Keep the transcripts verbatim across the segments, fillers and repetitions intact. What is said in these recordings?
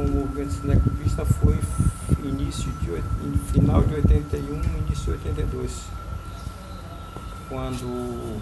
com o movimento cineclubista foi início de, final de oitenta e um, início de oitenta e dois, quando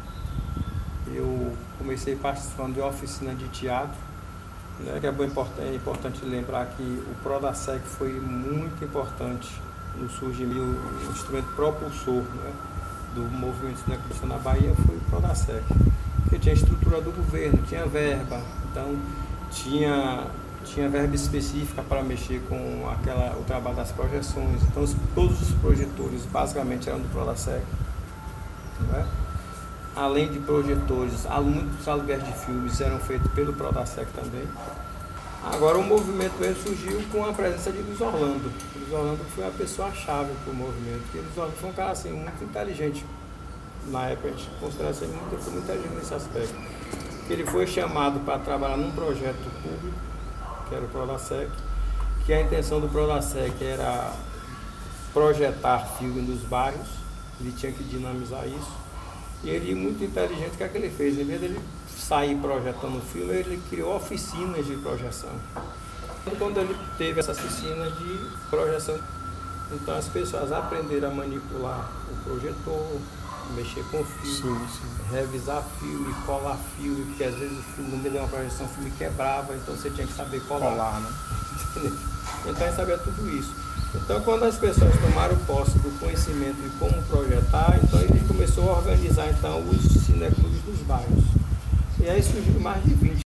eu comecei participando de oficina de teatro, né, que é, bom, é importante lembrar que o Prodasec foi muito importante no surgimento, o instrumento propulsor, né, do movimento cineclubista na Bahia foi o Prodasec, porque tinha a estrutura do governo, tinha verba, então tinha, tinha verba específica para mexer com aquela, o trabalho das projeções, então todos os projetores basicamente eram do Prodasec, né? Além de projetores, muitos aluguéis de filmes eram feitos pelo Prodasec também. Agora o movimento mesmo surgiu com a presença de Luiz Orlando. Luiz Orlando foi a pessoa-chave para o movimento, porque Luiz Orlando foi um cara assim, muito inteligente. Na época a gente considerava ele muito, muito inteligente nesse aspecto. Ele foi chamado para trabalhar num projeto público, que era o Prodasec, que a intenção do Prodasec era projetar filme nos bairros, ele tinha que dinamizar isso. E ele, muito inteligente, o que é que ele fez? Em vez de ele sair projetando filme, ele criou oficinas de projeção. Quando ele teve essas oficinas de projeção, então as pessoas aprenderam a manipular o projetor, mexer com filme, sim, sim. revisar filme, colar filme, porque às vezes o filme, no meio de uma projeção, o filme quebrava, então você tinha que saber colar. colar né? Então ele sabia tudo isso. Então, quando as pessoas tomaram posse do conhecimento de como projetar, então ele começou a organizar então, os cineclubes dos bairros. E aí surgiu mais de vinte